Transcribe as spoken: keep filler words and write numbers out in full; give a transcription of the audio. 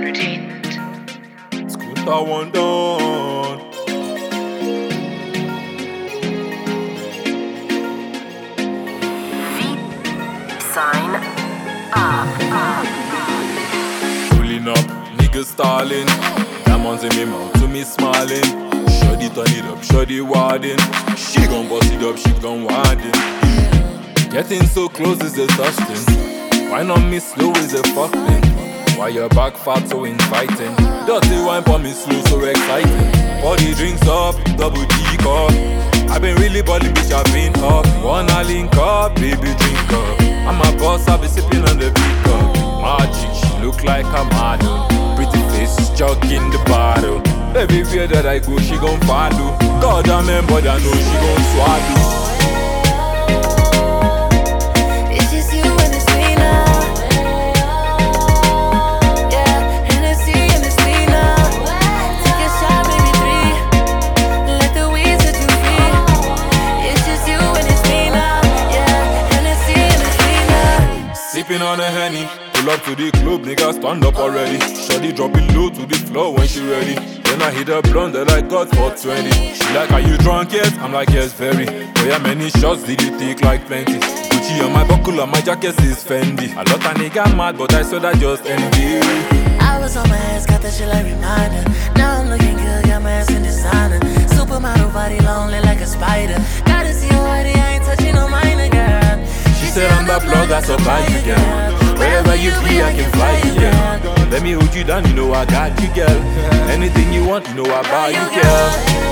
Entertainment. Scooter one down. Sign up. Pulling up, niggas stalling. Diamonds in me mouth to me smiling. Shorty turn it up, shorty warding. She gon' bust it up, she gon' warding. Getting so close is exhausting. Why not me slow is a fuck thing? Why your back fat so inviting? Dirty wine for me slow so exciting. Body drinks up, double D cup. I been really balling, bitch, I been up. Wanna link up, baby drink up. I'm a boss, I be sipping on the big cup. Magic, she look like a model. Pretty face, chugging the bottle. Everywhere that I go, she gon' follow. God, I remember that I know she gon' swallow. Sipping on a Henny, pull up to the club, nigga stand up already. Shorty drop it low to the floor when she ready. Then I hit a blunt that I got for twenty. She like, are you drunk yet? I'm like, yes, very. Boy, how many shots did you take? Like plenty. Gucci on my buckle and my jacket is Fendi. A lot of nigga mad, but I saw that just envy. I was on my ass, got that shit like reminder. Now I'm looking good, got my ass in designer. Supermodel body lonely like a spider. Gotta see your body, I ain't touching no minor, girl. She said I'm the plug that supply you, girl. Wherever you be, I can fly you, girl. Let me hold you down, you know I got you, girl. Anything you want, you know I buy you, girl.